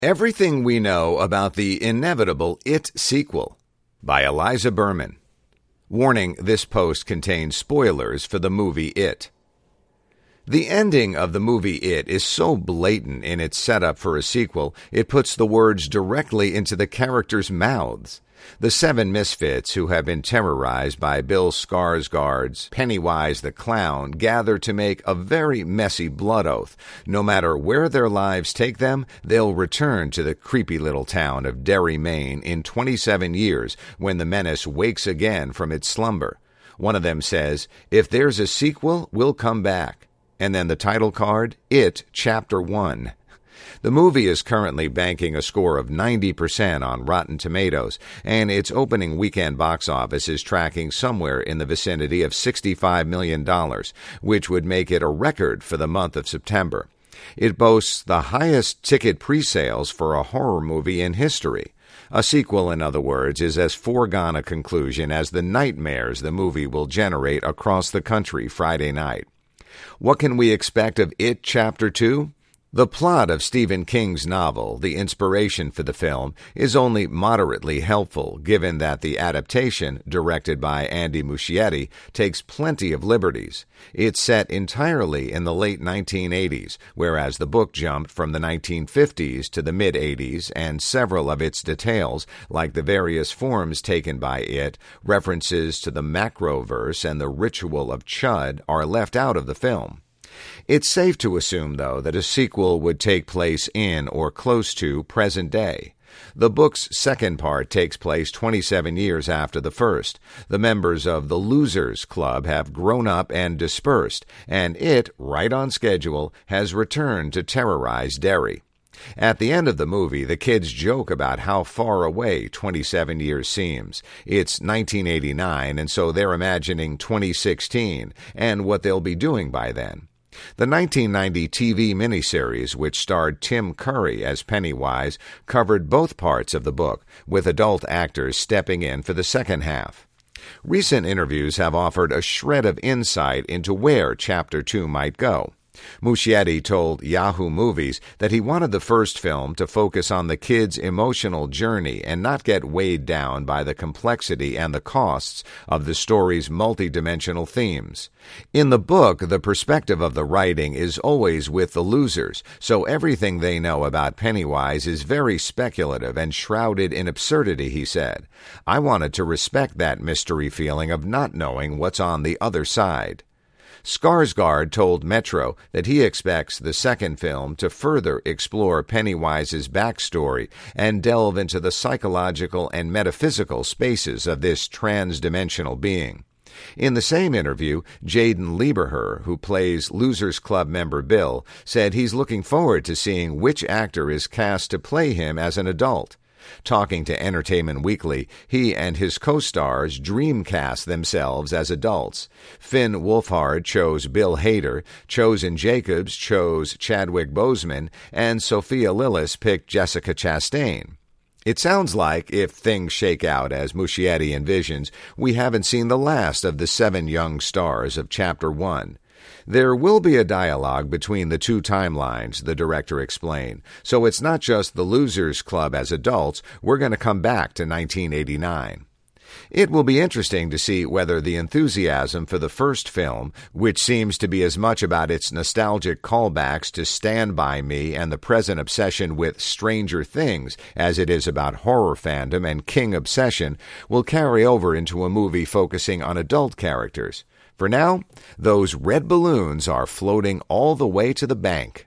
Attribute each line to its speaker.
Speaker 1: Everything We Know About the Inevitable It Sequel by Eliza Berman. Warning, this post contains spoilers for the movie It. The ending of the movie It is so blatant in its setup for a sequel, it puts the words directly into the characters' mouths. The seven misfits who have been terrorized by Bill Skarsgård's Pennywise the Clown gather to make a very messy blood oath. No matter where their lives take them, they'll return to the creepy little town of Derry, Maine in 27 years when the menace wakes again from its slumber. One of them says, "If there's a sequel, we'll come back." And then the title card, It Chapter 1. The movie is currently banking a score of 90% on Rotten Tomatoes, and its opening weekend box office is tracking somewhere in the vicinity of $65 million, which would make it a record for the month of September. It boasts the highest ticket pre-sales for a horror movie in history. A sequel, in other words, is as foregone a conclusion as the nightmares the movie will generate across the country Friday night. What can we expect of It Chapter 2? The plot of Stephen King's novel, the inspiration for the film, is only moderately helpful, given that the adaptation, directed by Andy Muschietti, takes plenty of liberties. It's set entirely in the late 1980s, whereas the book jumped from the 1950s to the mid-80s, and several of its details, like the various forms taken by it, references to the Macroverse and the ritual of Chud, are left out of the film. It's safe to assume, though, that a sequel would take place in or close to present day. The book's second part takes place 27 years after the first. The members of the Losers Club have grown up and dispersed, and it, right on schedule, has returned to terrorize Derry. At the end of the movie, the kids joke about how far away 27 years seems. It's 1989, and so they're imagining 2016 and what they'll be doing by then. The 1990 TV miniseries, which starred Tim Curry as Pennywise, covered both parts of the book, with adult actors stepping in for the second half. Recent interviews have offered a shred of insight into where Chapter 2 might go. Muschietti told Yahoo Movies that he wanted the first film to focus on the kids' emotional journey and not get weighed down by the complexity and the costs of the story's multidimensional themes. In the book, the perspective of the writing is always with the losers, so everything they know about Pennywise is very speculative and shrouded in absurdity, he said. I wanted to respect that mystery feeling of not knowing what's on the other side. Skarsgård told Metro that he expects the second film to further explore Pennywise's backstory and delve into the psychological and metaphysical spaces of this trans-dimensional being. In the same interview, Jaden Lieberher, who plays Losers Club member Bill, said he's looking forward to seeing which actor is cast to play him as an adult. Talking to Entertainment Weekly, he and his co-stars dreamcast themselves as adults. Finn Wolfhard chose Bill Hader, Chosen Jacobs chose Chadwick Boseman, and Sophia Lillis picked Jessica Chastain. It sounds like, if things shake out as Muschietti envisions, we haven't seen the last of the seven young stars of Chapter 1. There will be a dialogue between the two timelines, the director explained, so it's not just the Losers Club as adults, we're going to come back to 1989. It will be interesting to see whether the enthusiasm for the first film, which seems to be as much about its nostalgic callbacks to Stand By Me and the present obsession with Stranger Things as it is about horror fandom and King obsession, will carry over into a movie focusing on adult characters. For now, those red balloons are floating all the way to the bank.